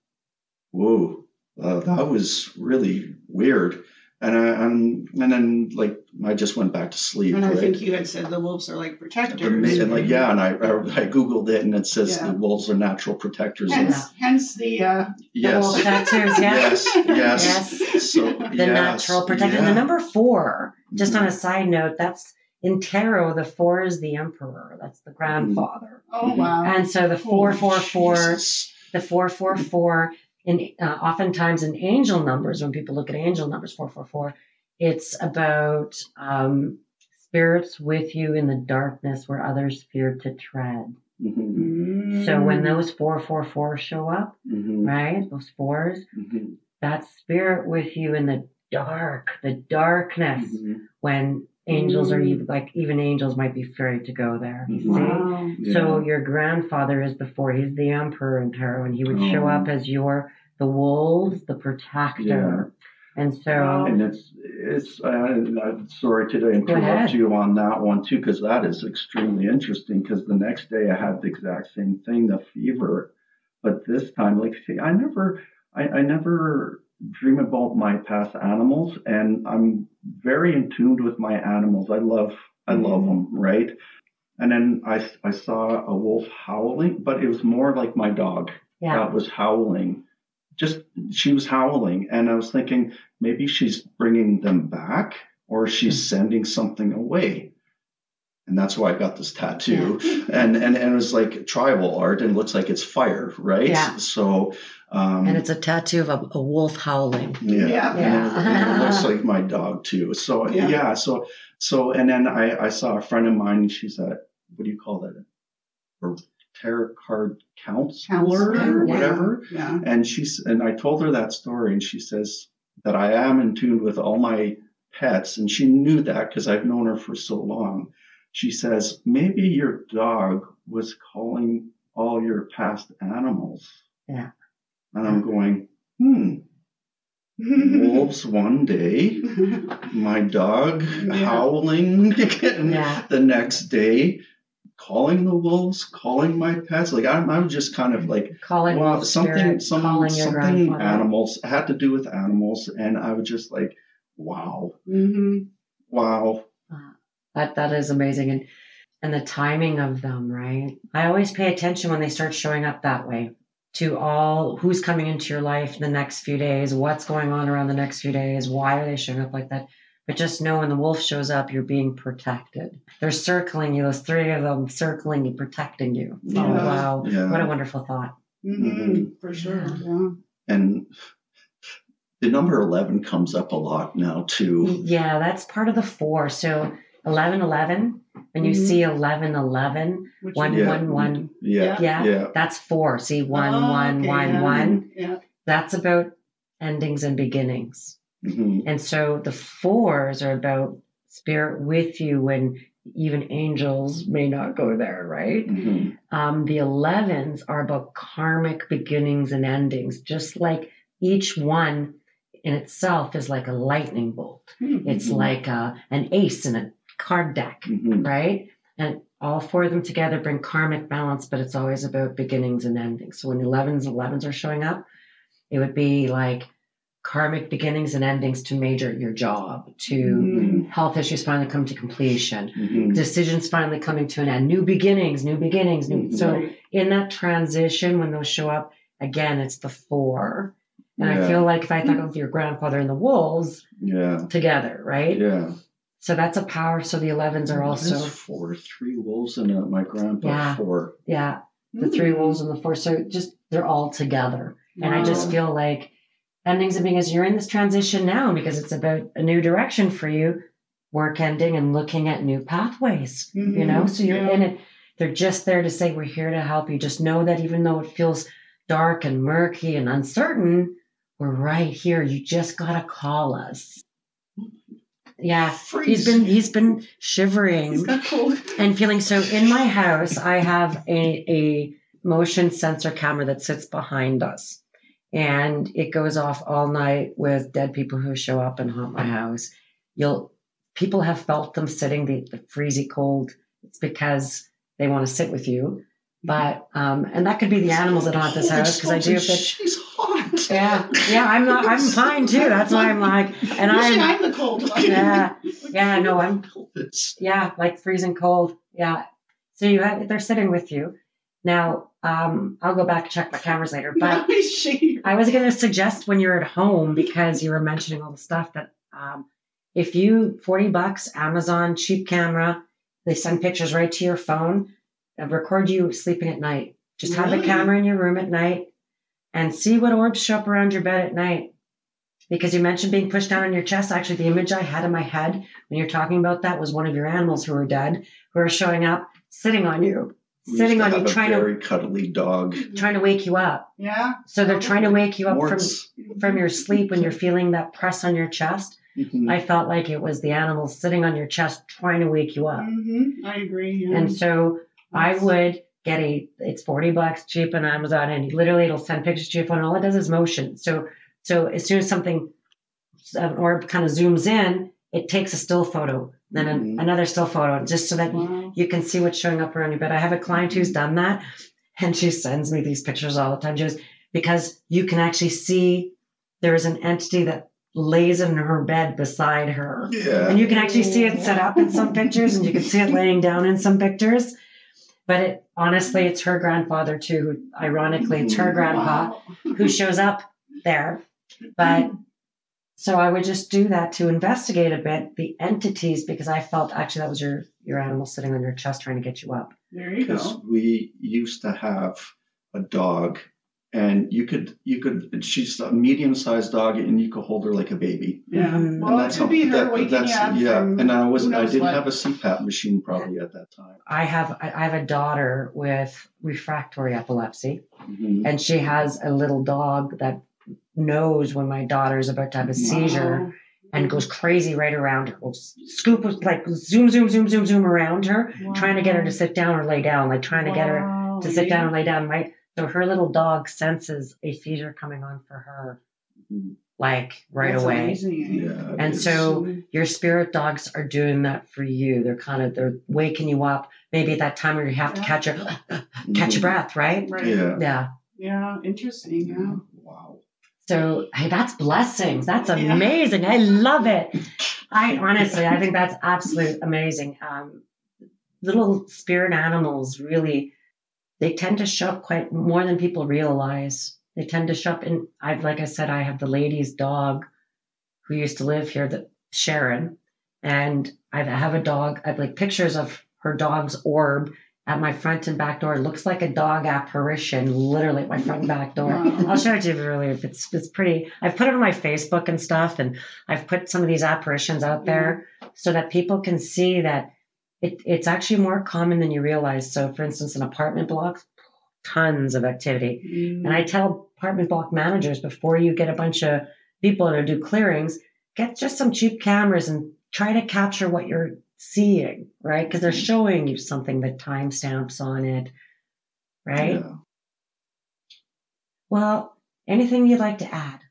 whoa. Uh, that was really weird. And I, and, and then like I just went back to sleep. And I right? think you had said the wolves are like protectors. And like yeah, and I I googled it and it says yeah. the wolves are natural protectors. Hence, and, hence the uh, yes, the wolf tattoos. Yeah. yes, yes, yes. So the yes, natural protector. yeah. And the number four. Just mm-hmm. on a side note, that's in tarot. The four is the emperor. That's the grandfather. Oh wow! And so the four, oh, four, four, Jesus. the four, four, four. In, uh, oftentimes in angel numbers, when people look at angel numbers, four four four, it's about um, spirits with you in the darkness where others fear to tread. Mm-hmm. So when those four four four show up, mm-hmm. right, those fours, mm-hmm. that spirit with you in the dark, the darkness, mm-hmm. when angels are even, like even angels might be afraid to go there. You see? Wow. Yeah. So your grandfather is the four. He's the emperor in tarot, and he would oh. show up as your the wolves, the protector. Yeah. And so, and it's it's. Uh, I'm sorry to interrupt you on that one too, because that is extremely interesting. Because the next day I had the exact same thing, the fever, but this time, like, see, I never, I, I never. dream about my past animals, and I'm very in tune with my animals. I love, I love them, right? And then I, I saw a wolf howling, but it was more like my dog yeah. that was howling. Just, she was howling, and I was thinking maybe she's bringing them back, or she's sending something away. And that's why I got this tattoo. Yeah. And, and and it was like tribal art, and it looks like it's fire, right? Yeah. So um, and it's a tattoo of a, a wolf howling. Yeah. Yeah. And it, and it looks like my dog too. So yeah. yeah so so and then I, I saw a friend of mine. She's a, what do you call that? A tarot card counselor, counselor or whatever. Yeah. yeah. And she's and I told her that story, and she says that I am in tune with all my pets, and she knew that because I've known her for so long. She says, maybe your dog was calling all your past animals. Yeah. And I'm going, hmm. Wolves one day, my dog yeah. howling again yeah. the next day, calling the wolves, calling my pets. Like I'm, I'm just kind of like calling well, something, spirit, some, calling something animals had to do with animals, and I was just like, wow, mm-hmm. wow. That that is amazing, and and the timing of them, right? I always pay attention when they start showing up that way to all who's coming into your life in the next few days, what's going on around the next few days, why are they showing up like that? But just know when the wolf shows up, you're being protected. They're circling you, those three of them circling you, protecting you. Yeah. Oh, wow. Yeah. What a wonderful thought. Mm-hmm. Mm-hmm. For sure. Yeah. And the number eleven comes up a lot now, too. Yeah, that's part of the four. So eleven eleven, when you mm-hmm. see eleven eleven, one yeah. one one, yeah. Yeah, yeah, that's four. See, one oh, one okay. one yeah. one. Yeah. That's about endings and beginnings. Mm-hmm. And so the fours are about spirit with you when even angels may not go there, right? Mm-hmm. Um, the elevens are about karmic beginnings and endings, just like each one in itself is like a lightning bolt. Mm-hmm. It's like a, an ace in a card deck, mm-hmm. right? And all four of them together bring karmic balance, but it's always about beginnings and endings. So when the elevens, elevens are showing up, it would be like karmic beginnings and endings to major your job, to mm-hmm. health issues finally come to completion, mm-hmm. decisions finally coming to an end, new beginnings, new beginnings. New, mm-hmm. So in that transition, when those show up, again, it's the four. And yeah. I feel like if I thought of your grandfather and the wolves yeah. together, right? Yeah. So that's a power. So the elevens are also four, three wolves and uh, my grandpa yeah. four. Yeah. The mm-hmm. three wolves and the four. So just, they're all together. Wow. And I just feel like endings and beginnings, you're in this transition now because it's about a new direction for you, work ending and looking at new pathways, mm-hmm. you know? So you're yeah. in it. They're just there to say, we're here to help you. Just know that even though it feels dark and murky and uncertain, we're right here. You just got to call us. Yeah. Freeze. He's been, he's been shivering He's got cold. and feeling. So in my house, I have a, a motion sensor camera that sits behind us. And it goes off all night with dead people who show up and haunt my house. You'll people have felt them sitting the, the freezy cold. It's because they want to sit with you. But um, and that could be the animals that haunt this house because I do. But she's hot. Yeah, yeah. I'm not. I'm fine too. That's why I'm like. And Usually I'm, I'm the cold one. Yeah, yeah. No, I'm. Yeah, like freezing cold. Yeah. So you have they're sitting with you. Now, um, I'll go back and check my cameras later. But I was going to suggest when you're at home, because you were mentioning all the stuff, that um, if you, forty bucks, Amazon, cheap camera, they send pictures right to your phone and record you sleeping at night. Just have Really? the camera in your room at night and see what orbs show up around your bed at night. Because you mentioned being pushed down on your chest. Actually, the image I had in my head when you're talking about that was one of your animals who were dead, who are showing up, sitting on you. Sitting on you, trying very to cuddly dog, trying to wake you up. Yeah. So they're trying to wake you up Morts. from from your sleep when you're feeling that press on your chest. Mm-hmm. I felt like it was the animals sitting on your chest trying to wake you up. Mm-hmm. I agree. Yeah. And so I would get a. It's forty bucks cheap on Amazon, and literally it'll send pictures to your phone. All it does is motion. So so as soon as something an orb kind of zooms in, it takes a still photo. Then mm-hmm. an, another still photo, just so that wow. you can see what's showing up around your bed. I have a client who's done that, and she sends me these pictures all the time. She goes, because you can actually see there is an entity that lays in her bed beside her. Yeah. And you can actually see it set up in some pictures, and you can see it laying down in some pictures. But it, honestly, it's her grandfather too, who, ironically, it's her grandpa wow. who shows up there. But so I would just do that to investigate a bit the entities, because I felt actually that was your your animal sitting on your chest trying to get you up. There you Because go. we used to have a dog, and you could you could she's a medium sized dog, and you could hold her like a baby. Yeah. Mhm. Well, And it could be her that- waking that's you up yeah. from And I was who I knows didn't what. have a C PAP machine probably at that time. I have I I have a daughter with refractory epilepsy, Mhm. and she has a little dog that knows when my daughter's about to have a seizure. Wow. And goes crazy right around her. Will scoop, like zoom, zoom, zoom, zoom, zoom around her, Wow. trying to get her to sit down or lay down, like trying to get her Wow, to sit yeah. down and lay down. Right. So her little dog senses a seizure coming on for her, Mhm. like right That's away. amazing, eh? Yeah. it And is. so your spirit dogs are doing that for you. They're kind of they're waking you up. Maybe at that time where you have to Yeah. catch your catch your Mhm. breath, right? Right. Yeah. Yeah. Yeah, interesting. Yeah. Wow. So hey, that's blessings. That's Yeah. amazing. I love it. I honestly, I think that's absolutely amazing. Um, little spirit animals really, they tend to show up quite more than people realize. They tend to show up in. I've like I said, I have the lady's dog who used to live here, the Sharon, and I have a dog. I have like pictures of her dog's orb at my front and back door. It looks like a dog apparition, literally at my front and back door. Wow. I'll show it to you really if it's it's pretty. I've put it on my Facebook and stuff, and I've put some of these apparitions out there so that people can see that it, it's actually more common than you realize. So, for instance, in apartment blocks, tons of activity. Mm. And I tell apartment block managers before you get a bunch of people to do clearings, get just some cheap cameras and try to capture what you're seeing, right? Because they're showing you something that timestamps on it, right? Yeah. Well, anything you'd like to add?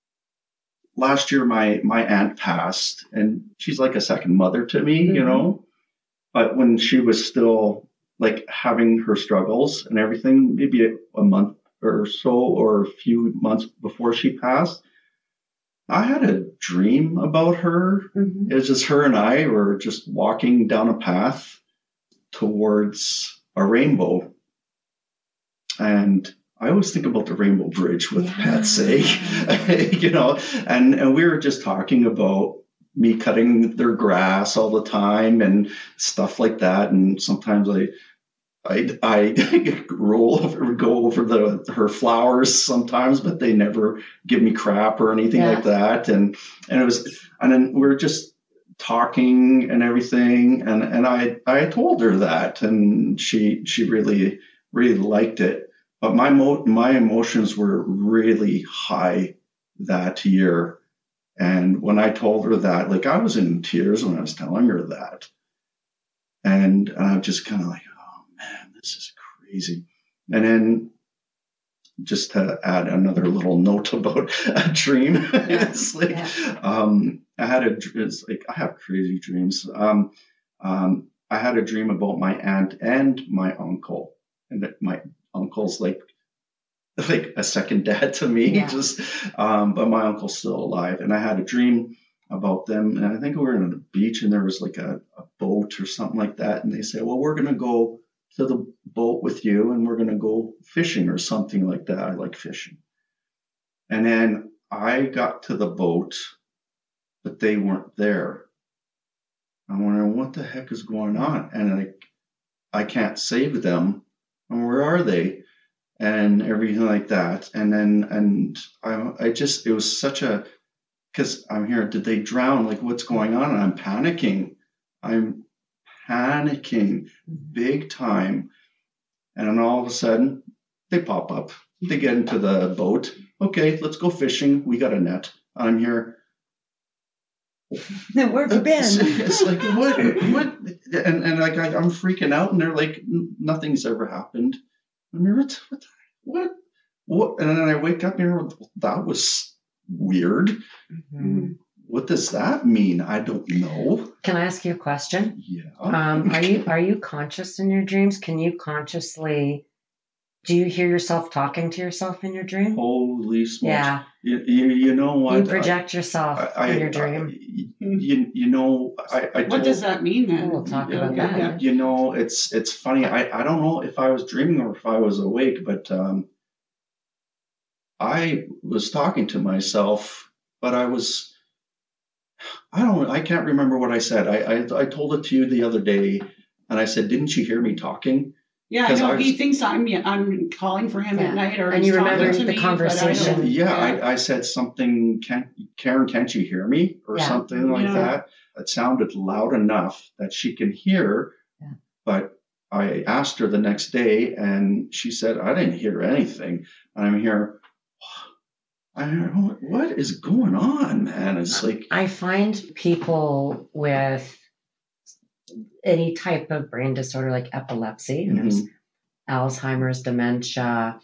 Last year, my my aunt passed, and she's like a second mother to me, you Mhm. know. But when she was still like having her struggles and everything, maybe a, a month or so, or a few months before she passed, I had a dream about her. Mm-hmm. It was just her and I were just walking down a path towards a rainbow. And I always think about the Rainbow Bridge with Yeah. Patsy, you know, and, and we were just talking about me cutting their grass all the time and stuff like that. And sometimes I, I, I roll over, go over the her flowers sometimes, but they never give me crap or anything Yeah. like that. And and it was, and then we we're just talking and everything, and and I I told her that, and she she really really liked it. But my mo- my emotions were really high that year, and when I told her that, like I was in tears when I was telling her that, and, and I'm just kind of like, oh man, this is crazy. And then just to add another little note about a dream, it's like Yeah. um, I had a dr- it's like I have crazy dreams. Um, um, I had a dream about my aunt and my uncle, and that my uncle's like like a second dad to me. Yeah. Just, um, but my uncle's still alive, and I had a dream about them, and I think we were on the beach, and there was like a, a boat or something like that, and they said, "Well, we're gonna go to the boat with you, and we're gonna go fishing or something like that." I like fishing, and then I got to the boat, but they weren't there. I'm wondering what the heck is going on, and like I can't save them. And where are they? And everything like that. And then, and I, I just, it was such a, because I'm here, did they drown? Like, what's going on? And I'm panicking. I'm panicking big time. And then all of a sudden, they pop up. They get into the boat. Okay, let's go fishing. We got a net. I'm here. Where have you been? It's, it's like, what? What? And, and like, I, I'm freaking out, and they're like, nothing's ever happened. I mean, what, what, what, what? And then I wake up and that was weird. Mhm. What does that mean? I don't know. Can I ask you a question? Yeah. Um, are you are you conscious in your dreams? Can you consciously? Do you hear yourself talking to yourself in your dream? Holy smokes. Yeah. You, you, you know what? You project yourself I, I, in your dream. I, you, you know, I, I What told- does that mean then? We'll talk Yeah, about okay, that. yeah. You know, it's it's funny. I, I don't know if I was dreaming or if I was awake, but um, I was talking to myself, but I was I don't, I can't remember what I said. I, I, I told it to you the other day, and I said, didn't you hear me talking? Yeah, I know. I was, he thinks I'm I'm calling for him yeah. at night, or and he's you remember talking to the me, conversation. Yeah, yeah. I, I said something. Can't, Karen, can't you hear me, or yeah. something like yeah. that? It sounded loud enough that she can hear. Yeah. But I asked her the next day, and she said, I didn't hear anything. And I'm here. I don't know, what is going on, man? It's like I find people with any type of brain disorder like epilepsy, mm-hmm. there's Alzheimer's, dementia,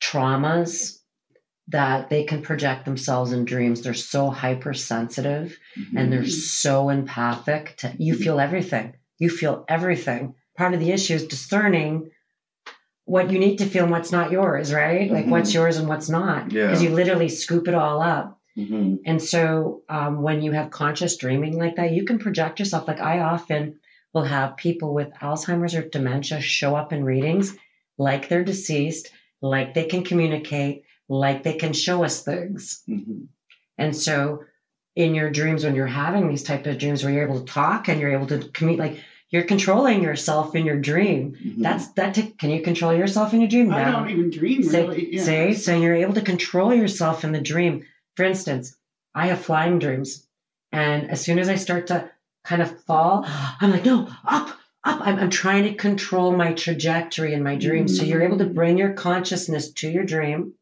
traumas, that they can project themselves in dreams. They're so hypersensitive mm-hmm. and they're so empathic. To, you feel everything. You feel everything. Part of the issue is discerning what you need to feel and what's not yours, right? Mm-hmm. Like what's yours and what's not. Because yeah. you literally scoop it all up. Mm-hmm. And so um, when you have conscious dreaming like that, you can project yourself. Like I often will have people with Alzheimer's or dementia show up in readings like they're deceased, like they can communicate, like they can show us things. Mm-hmm. And so in your dreams, when you're having these type of dreams where you're able to talk and you're able to communicate, like you're controlling yourself in your dream. Mm-hmm. That's that. T- can you control yourself in your dream? I now? don't even dream say, really. Yeah. Say, so you're able to control yourself in the dream. For instance, I have flying dreams. And as soon as I start to kind of fall, I'm like, no, up, up. I'm, I'm trying to control my trajectory in my dream. Mm-hmm. So you're able to bring your consciousness to your dream.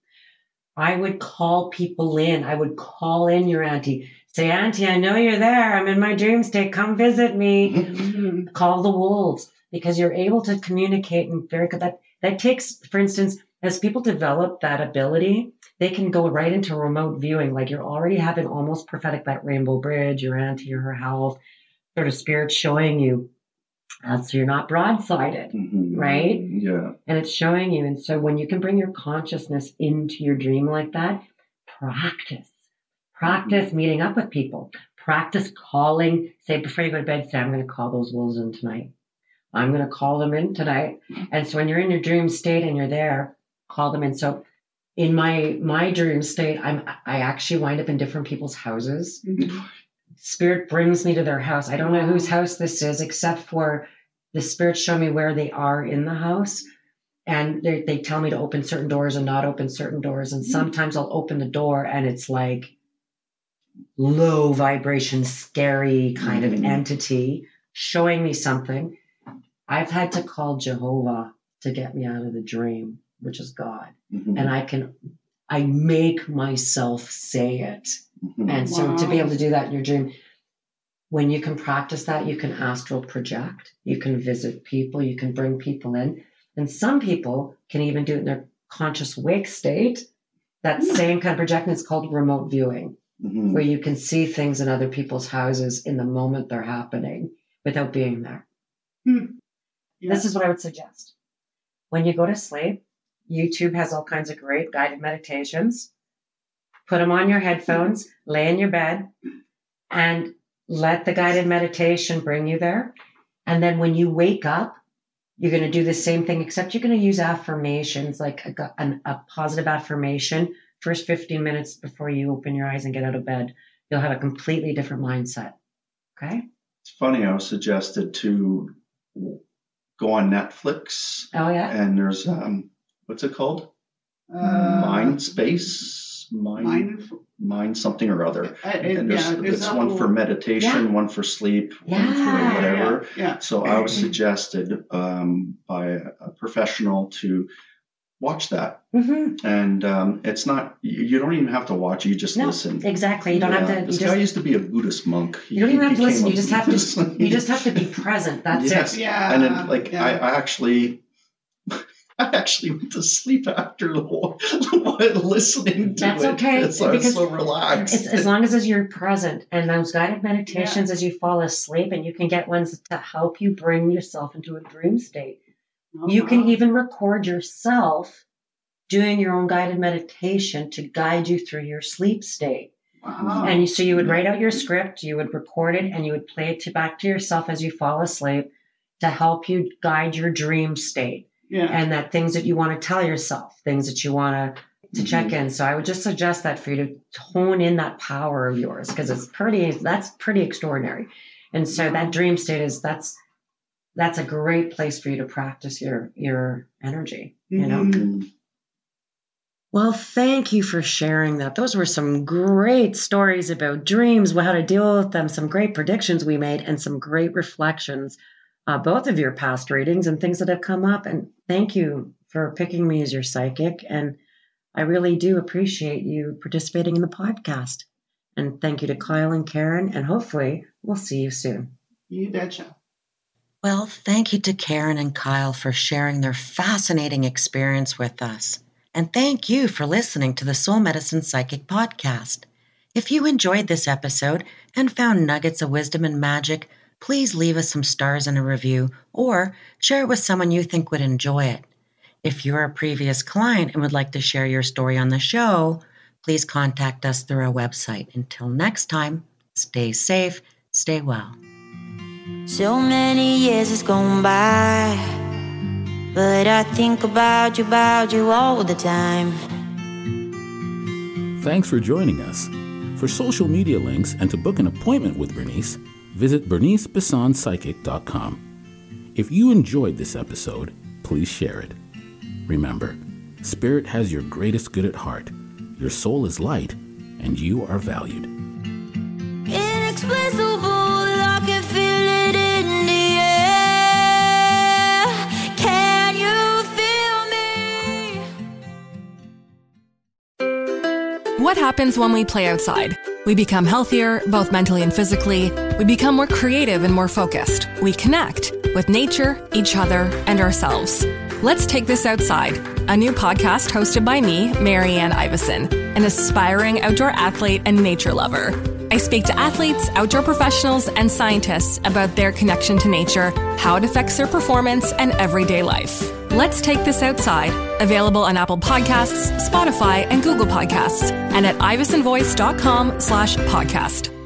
I would call people in. I would call in your auntie. Say, Auntie, I know you're there. I'm in my dream state. Come visit me. Mm-hmm. Call the wolves, because you're able to communicate and very good. That, that takes, for instance, as people develop that ability, they can go right into remote viewing. Like you're already having almost prophetic, that rainbow bridge, your auntie or her health, sort of spirit showing you. Uh, so you're not broadsided, mm-hmm. right? Yeah. And it's showing you. And so when you can bring your consciousness into your dream like that, practice. Practice mm-hmm. meeting up with people. Practice calling. Say before you go to bed, say, I'm going to call those wolves in tonight. I'm going to call them in tonight. And so when you're in your dream state and you're there, call them in. So in my my dream state, I'm I actually wind up in different people's houses. Mm-hmm. Spirit brings me to their house. I don't know whose house this is, except for the spirits show me where they are in the house. And they they tell me to open certain doors and not open certain doors. And sometimes I'll open the door and it's like low vibration, scary kind mm-hmm. of entity showing me something. I've had to call Jehovah to get me out of the dream, which is God. Mm-hmm. And I can, I make myself say it. Mm-hmm. And so wow. to be able to do that in your dream, when you can practice that, you can astral project, you can visit people, you can bring people in. And some people can even do it in their conscious wake state. That mm-hmm. same kind of projection is called remote viewing, mm-hmm. where you can see things in other people's houses in the moment they're happening without being there. Mm-hmm. Yeah. This is what I would suggest. When you go to sleep, YouTube has all kinds of great guided meditations. Put them on your headphones, mm-hmm. lay in your bed, and let the guided meditation bring you there. And then when you wake up, you're going to do the same thing, except you're going to use affirmations, like a, a, a positive affirmation. First fifteen minutes before you open your eyes and get out of bed, you'll have a completely different mindset. Okay? It's funny, I was suggested to go on Netflix. Oh, yeah? And there's, um, what's it called? Uh, Mind Space? Mind, mind, mind something or other. Uh, it, and there's, yeah, there's it's one for meditation, yeah. one for sleep, yeah. one for whatever. Yeah. Yeah. So I was suggested um, by a professional to watch that. Mm-hmm. And um, it's not, you, you don't even have to watch, you just no, listen. Exactly. You don't yeah. have to. This just, guy used to be a Buddhist monk. You don't even he have to listen. You just have Buddhist. to, you just have to be present. That's yes. it. Yeah. And then like, yeah. I, I actually, I actually went to sleep after listening to That's it. okay. Because I was so relaxed. It's, as long as you're present, and those guided meditations yeah. as you fall asleep, and you can get ones to help you bring yourself into a dream state. Oh, you wow. can even record yourself doing your own guided meditation to guide you through your sleep state. Wow. And so you would write out your script, you would record it, and you would play it to back to yourself as you fall asleep to help you guide your dream state. Yeah. And that things that you want to tell yourself, things that you want to to check in. So I would just suggest that for you to hone in that power of yours, because it's pretty, that's pretty extraordinary. And so that dream state is, that's, that's a great place for you to practice your, your energy, you know? Mm-hmm. Well, thank you for sharing that. Those were some great stories about dreams, how to deal with them, some great predictions we made, and some great reflections, uh, both of your past readings and things that have come up. And thank you for picking me as your psychic. And I really do appreciate you participating in the podcast. And thank you to Kyle and Karen, and hopefully we'll see you soon. You betcha. Well, thank you to Karen and Kyle for sharing their fascinating experience with us. And thank you for listening to the Soul Medicine Psychic Podcast. If you enjoyed this episode and found nuggets of wisdom and magic, please leave us some stars and a review, or share it with someone you think would enjoy it. If you're a previous client and would like to share your story on the show, please contact us through our website. Until next time, stay safe, stay well. So many years has gone by, but I think about you, about you all the time. Thanks for joining us. For social media links and to book an appointment with Bernice, visit bernice bisson psychic dot com. If you enjoyed this episode, please share it. Remember, Spirit has your greatest good at heart. Your soul is light, and you are valued. Inexplicable, I can feel it in the air. Can you feel me? What happens when we play outside? We become healthier, both mentally and physically. We become more creative and more focused. We connect with nature, each other, and ourselves. Let's Take This Outside, a new podcast hosted by me, Marianne Iveson, an aspiring outdoor athlete and nature lover. I speak to athletes, outdoor professionals, and scientists about their connection to nature, how it affects their performance, and everyday life. Let's Take This Outside, available on Apple Podcasts, Spotify, and Google Podcasts, and at ivesonvoice dot com slash podcast.